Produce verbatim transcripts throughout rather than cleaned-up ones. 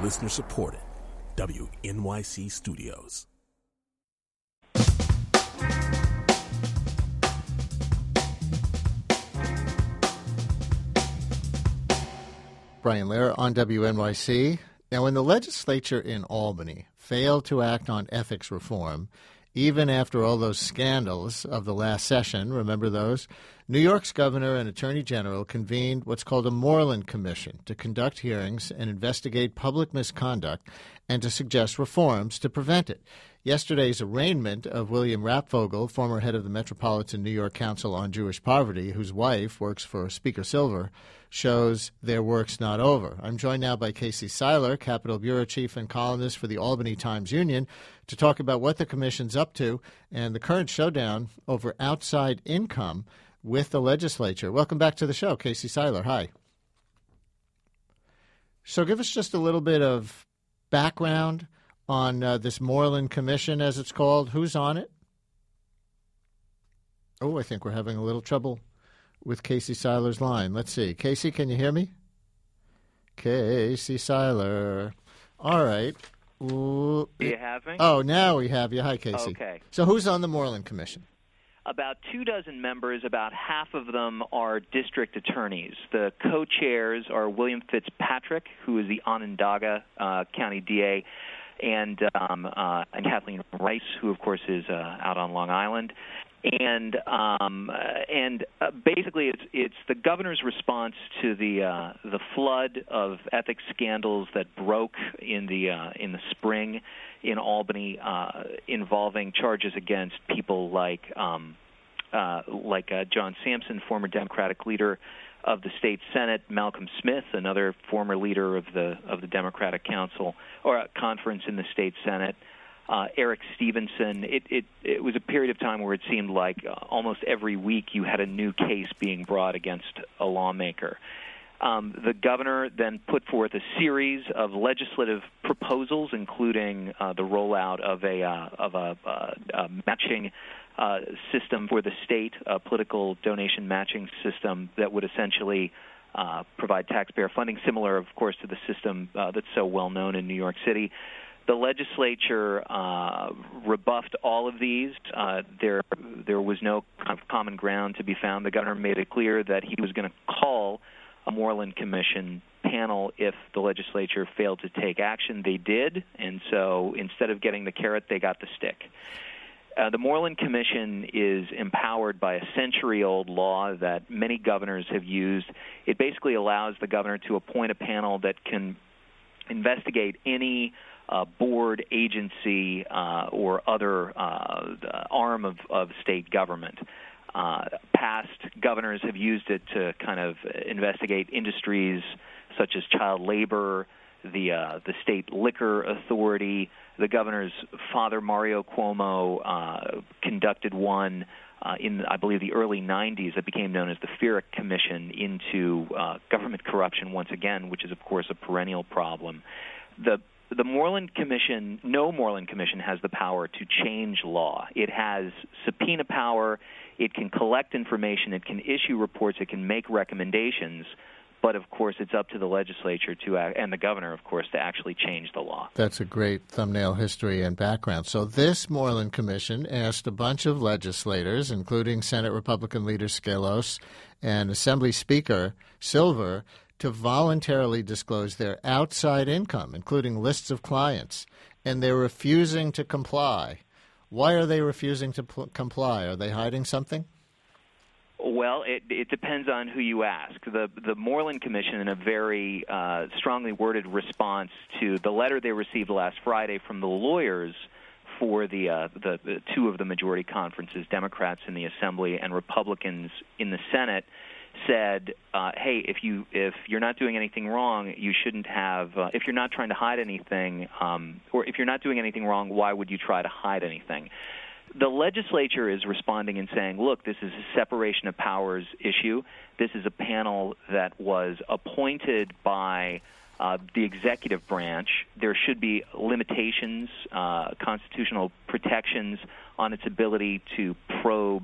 Listener supported. W N Y C Studios. Brian Lehrer on W N Y C. Now, when the legislature in Albany failed to act on ethics reform, even after all those scandals of the last session, remember those? New York's governor and attorney general convened what's called a Moreland Commission to conduct hearings and investigate public misconduct and to suggest reforms to prevent it. Yesterday's arraignment of William Rapfogel, former head of the Metropolitan New York Council on Jewish Poverty, whose wife works for Speaker Silver, shows their work's not over. I'm joined now by Casey Seiler, Capitol Bureau Chief and columnist for the Albany Times-Union, to talk about what the commission's up to and the current showdown over outside income with the legislature. Welcome back to the show, Casey Seiler. Hi. So give us just a little bit of background on uh, this Moreland Commission, as it's called. Who's on it? Oh, I think we're having a little trouble with Casey Seiler's line. Let's see. Casey, can you hear me? Casey Seiler. All right. Ooh. Do you have me? Oh, now we have you. Hi, Casey. Okay. So who's on the Moreland Commission? About two dozen members. About half of them are district attorneys. The co-chairs are William Fitzpatrick, who is the Onondaga uh, County D A, and um, uh, and Kathleen Rice, who, of course, is uh, out on Long Island. And um, uh, and uh, basically, it's it's the governor's response to the uh, the flood of ethics scandals that broke in the uh, in the spring in Albany, uh, involving charges against people like um, uh, like uh, John Sampson, former Democratic leader of the state Senate, Malcolm Smith, another former leader of the of the Democratic Council or uh, conference in the state Senate. Uh, Eric Stevenson. It, it it was a period of time where it seemed like uh, almost every week you had a new case being brought against a lawmaker. Um, the governor then put forth a series of legislative proposals, including uh, the rollout of a uh, of a, uh, a matching uh, system for the state, a political donation matching system that would essentially uh, provide taxpayer funding, similar, of course, to the system uh, that's so well known in New York City. The legislature uh, rebuffed all of these. Uh, there, there was no kind of common ground to be found. The governor made it clear that he was going to call a Moreland Commission panel if the legislature failed to take action. They did, and so instead of getting the carrot, they got the stick. Uh, the Moreland Commission is empowered by a century-old law that many governors have used. It basically allows the governor to appoint a panel that can investigate any Uh, board, agency, uh, or other uh, arm of, of state government. Uh, past governors have used it to kind of investigate industries such as child labor, the uh, the state liquor authority. The governor's father, Mario Cuomo, uh, conducted one uh, in, I believe, the early nineties that became known as the FERC Commission into uh, government corruption once again, which is, of course, a perennial problem. The The Moreland Commission, no Moreland Commission has the power to change law. It has subpoena power. It can collect information. It can issue reports. It can make recommendations. But, of course, it's up to the legislature to act, and the governor, of course, to actually change the law. That's a great thumbnail history and background. So this Moreland Commission asked a bunch of legislators, including Senate Republican leader Skelos and Assembly Speaker Silver, to voluntarily disclose their outside income, including lists of clients, and they're refusing to comply. Why are they refusing to pl- comply? Are they hiding something? Well, it, it depends on who you ask. The the Moreland Commission, in a very uh, strongly worded response to the letter they received last Friday from the lawyers for the, uh, the, the two of the majority conferences, Democrats in the Assembly and Republicans in the Senate, said, uh, hey, if you if you're not doing anything wrong, you shouldn't have. Uh, if you're not trying to hide anything, um, or if you're not doing anything wrong, why would you try to hide anything? The legislature is responding and saying, look, this is a separation of powers issue. This is a panel that was appointed by uh, the executive branch. There should be limitations, uh, constitutional protections on its ability to probe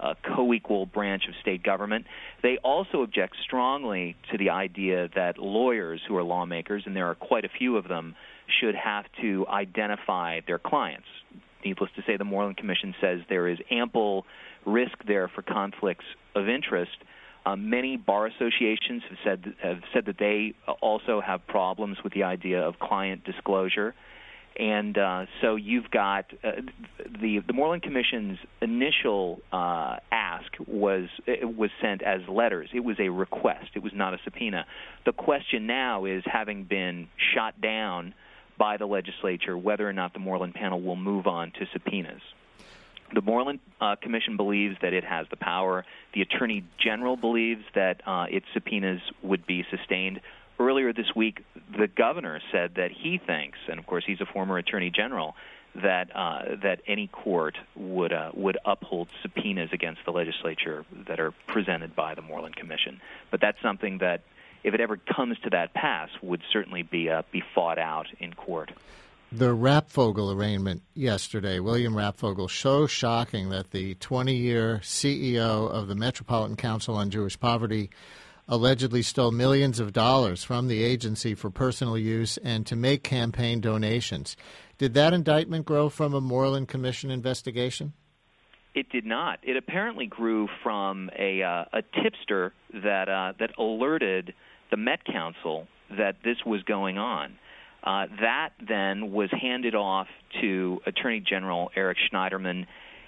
a co-equal branch of state government. They also object strongly to the idea that lawyers who are lawmakers, and there are quite a few of them, should have to identify their clients. Needless to say, the Moreland Commission says there is ample risk there for conflicts of interest. Uh, many bar associations have said have said that they also have problems with the idea of client disclosure, and uh, so you've got uh, the the Moreland Commission's initial uh, ask was it was sent as letters. It was a request. It was not a subpoena. The question now is, having been shot down by the legislature, whether or not the Moreland panel will move on to subpoenas. The Moreland uh, Commission believes that it has the power. The Attorney General believes that uh, its subpoenas would be sustained. Earlier this week, the governor said that he thinks, and of course he's a former Attorney General, that uh, that any court would uh, would uphold subpoenas against the legislature that are presented by the Moreland Commission. But that's something that, if it ever comes to that pass, would certainly be uh, be fought out in court. The Rapfogel arraignment yesterday, William Rapfogel, so shocking that the twenty-year C E O of the Metropolitan Council on Jewish Poverty allegedly stole millions of dollars from the agency for personal use and to make campaign donations. Did that indictment grow from a Moreland Commission investigation? It did not. It apparently grew from a, uh, a tipster that uh, that alerted the Met Council that this was going on. Uh, that then was handed off to Attorney General Eric Schneiderman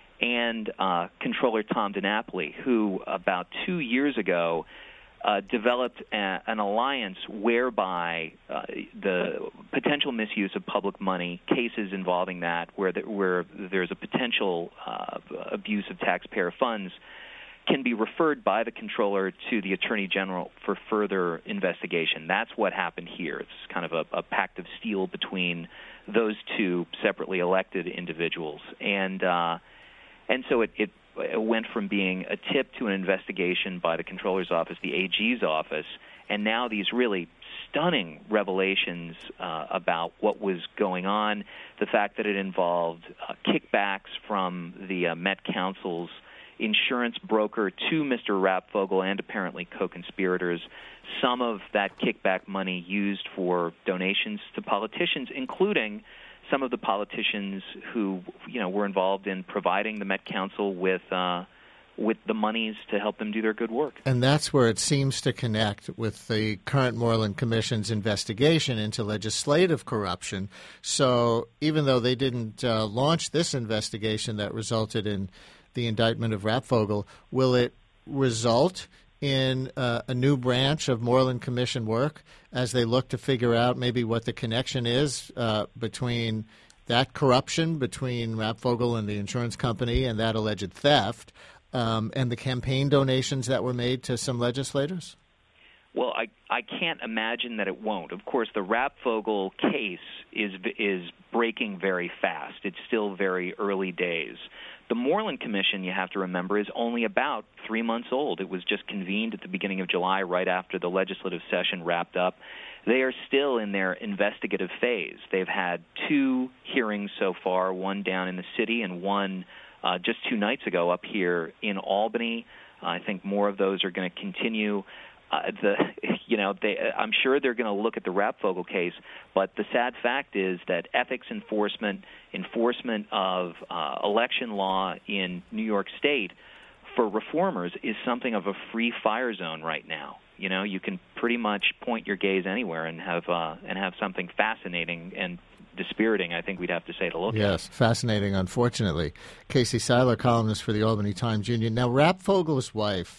and uh, Controller Tom DiNapoli, who about two years ago uh, developed a, an alliance whereby uh, the potential misuse of public money, cases involving that, where, the, where there's a potential uh, abuse of taxpayer funds, can be referred by the controller to the Attorney General for further investigation. That's what happened here. It's kind of a, a pact of steel between those two separately elected individuals. And uh, and so it, it, it went from being a tip to an investigation by the controller's office, the A G's office, and now these really stunning revelations uh, about what was going on, the fact that it involved uh, kickbacks from the uh, Met Council's insurance broker to Mister Rapfogel and apparently co-conspirators, some of that kickback money used for donations to politicians, including some of the politicians who, you know, were involved in providing the Met Council with uh, with the monies to help them do their good work. And that's where it seems to connect with the current Moreland Commission's investigation into legislative corruption. So even though they didn't uh, launch this investigation that resulted in the indictment of Rapfogel, will it result in uh, a new branch of Moreland Commission work as they look to figure out maybe what the connection is uh, between that corruption between Rapfogel and the insurance company and that alleged theft um, and the campaign donations that were made to some legislators? Well, I, I can't imagine that it won't. Of course, the Rapfogel case is is breaking very fast. It's still very early days. The Moreland Commission, you have to remember, is only about three months old. It was just convened at the beginning of July, right after the legislative session wrapped up. They are still in their investigative phase. They've had two hearings so far, one down in the city and one uh, just two nights ago up here in Albany. Uh, I think more of those are going to continue. Uh, the, you know, they, I'm sure they're going to look at the Rapfogel case, but the sad fact is that ethics enforcement, enforcement of uh, election law in New York State for reformers is something of a free fire zone right now. You know, you can pretty much point your gaze anywhere and have uh, and have something fascinating and dispiriting, I think we'd have to say, to look yes, at. Yes, fascinating, unfortunately. Casey Seiler, columnist for the Albany Times Union. Now, Rapfogel's wife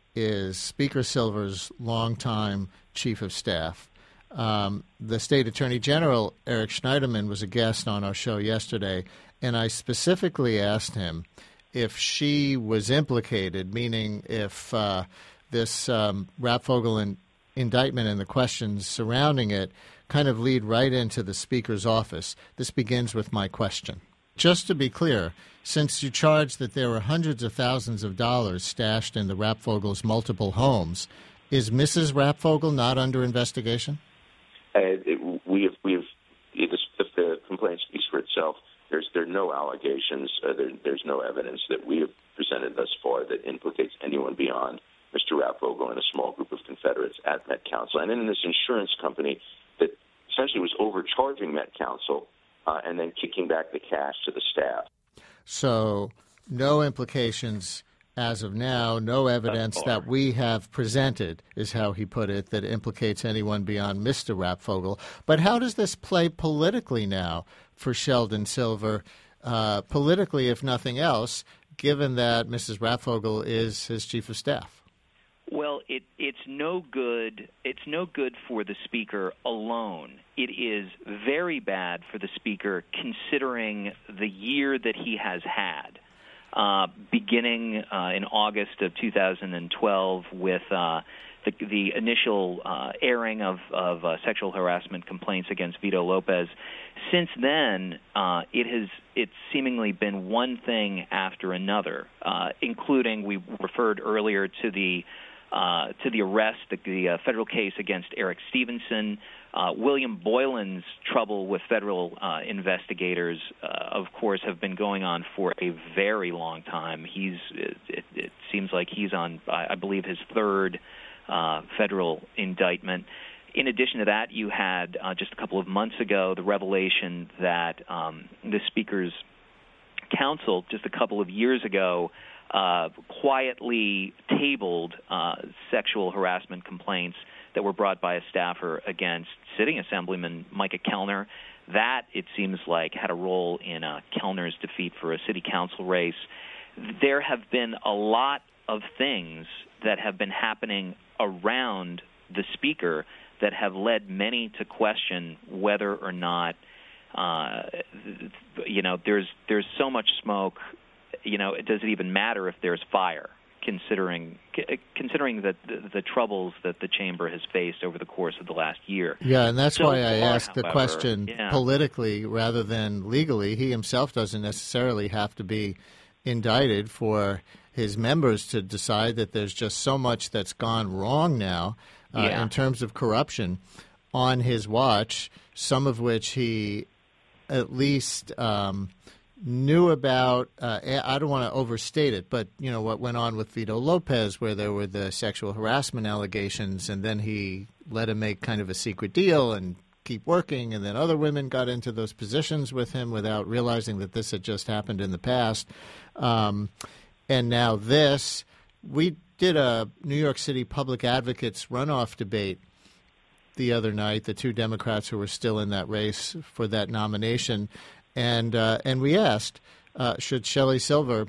is Speaker Silver's longtime chief of staff. Um, the state attorney general, Eric Schneiderman, was a guest on our show yesterday, and I specifically asked him if she was implicated, meaning if uh, this um, Rapfogel in, indictment and the questions surrounding it kind of lead right into the speaker's office. This begins with my question. Just to be clear, since you charge that there were hundreds of thousands of dollars stashed in the Rapfogel's multiple homes, is Missus Rapfogel not under investigation? Uh, it, we have, we have it is, if the complaint speaks for itself, there's there are no allegations, uh, there, there's no evidence that we have presented thus far that implicates anyone beyond Mister Raffogel and a small group of Confederates at Met Council. And then this insurance company that essentially was overcharging Met Council uh, and then kicking back the cash to the staff. So no implications as of now, no evidence that we have presented, is how he put it, that implicates anyone beyond Mister Raffogel. But how does this play politically now for Sheldon Silver, uh, politically, if nothing else, given that Missus Raffogel is his chief of staff? Well, it, it's no good. It's no good for the Speaker alone. It is very bad for the Speaker considering the year that he has had. Uh, beginning uh, in August of two thousand twelve with uh, the, the initial uh, airing of, of uh, sexual harassment complaints against Vito Lopez. Since then, uh, it has it's seemingly been one thing after another, uh, including, we referred earlier to the Uh, to the arrest, the, the uh, federal case against Eric Stevenson, uh, William Boylan's trouble with federal uh, investigators, uh, of course, have been going on for a very long time. He's it, it seems like he's on, I believe, his third uh, federal indictment. In addition to that, you had uh, just a couple of months ago the revelation that um, the Speaker's counsel, just a couple of years ago, Uh, quietly tabled uh, sexual harassment complaints that were brought by a staffer against sitting Assemblyman Micah Kellner. That, it seems like, had a role in uh, Kellner's defeat for a city council race. There have been a lot of things that have been happening around the Speaker that have led many to question whether or not, uh, you know, there's there's so much smoke. You know, it doesn't even matter if there's fire, considering considering that the, the troubles that the chamber has faced over the course of the last year. Yeah, and that's so why I far, asked the however, question yeah. politically rather than legally. He himself doesn't necessarily have to be indicted for his members to decide that there's just so much that's gone wrong now uh, yeah. in terms of corruption on his watch, some of which he at least um, – knew about, uh, I don't want to overstate it, but, you know, what went on with Vito Lopez where there were the sexual harassment allegations, and then he let him make kind of a secret deal and keep working, and then other women got into those positions with him without realizing that this had just happened in the past. Um, and now this. We did a New York City Public Advocates runoff debate the other night, the two Democrats who were still in that race for that nomination. And uh, and we asked, uh, should Shelley Silver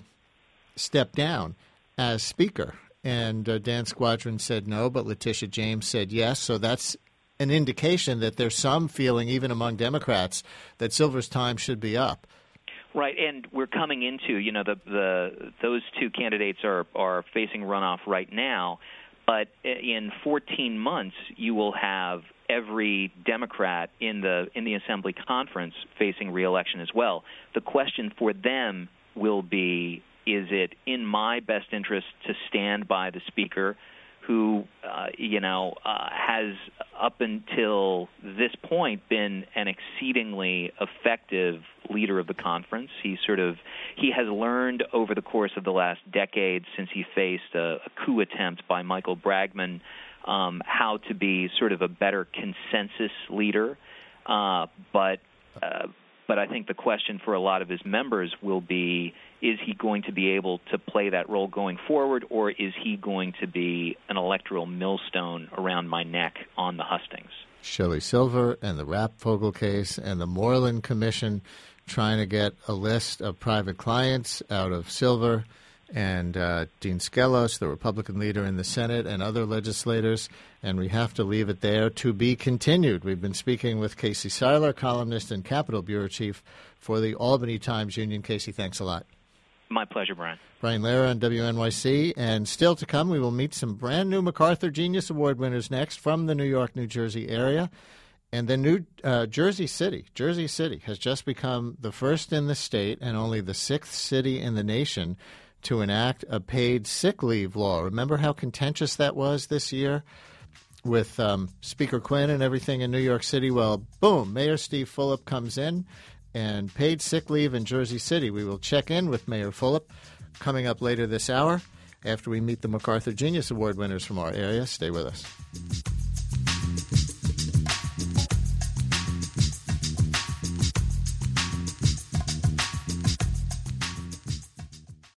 step down as Speaker? And uh, Dan Squadron said no, but Letitia James said yes. So that's an indication that there's some feeling, even among Democrats, that Silver's time should be up. Right, and we're coming into, you know, the the those two candidates are, are facing runoff right now. But in fourteen months, you will have every Democrat in the in the Assembly conference facing re-election as well. The question for them will be, is it in my best interest to stand by the Speaker who, uh, you know, uh, has up until this point been an exceedingly effective leader of the conference. He sort of he has learned over the course of the last decade since he faced a, a coup attempt by Michael Bragman um, how to be sort of a better consensus leader. Uh, but uh, but I think the question for a lot of his members will be, is he going to be able to play that role going forward, or is he going to be an electoral millstone around my neck on the hustings? Shelley Silver and the Raffogel case and the Moreland Commission trying to get a list of private clients out of Silver and uh, Dean Skelos, the Republican leader in the Senate, and other legislators. And we have to leave it there. To be continued. We've been speaking with Casey Seiler, columnist and Capitol Bureau Chief for the Albany Times-Union. Casey, thanks a lot. My pleasure, Brian. Brian Lehrer on W N Y C. And still to come, we will meet some brand new MacArthur Genius Award winners next from the New York, New Jersey area. And then New uh, Jersey City. Jersey City has just become the first in the state and only the sixth city in the nation to enact a paid sick leave law. Remember how contentious that was this year with um, Speaker Quinn and everything in New York City? Well, boom, Mayor Steve Fulop comes in and paid sick leave in Jersey City. We will check in with Mayor Fulop coming up later this hour after we meet the MacArthur Genius Award winners from our area. Stay with us.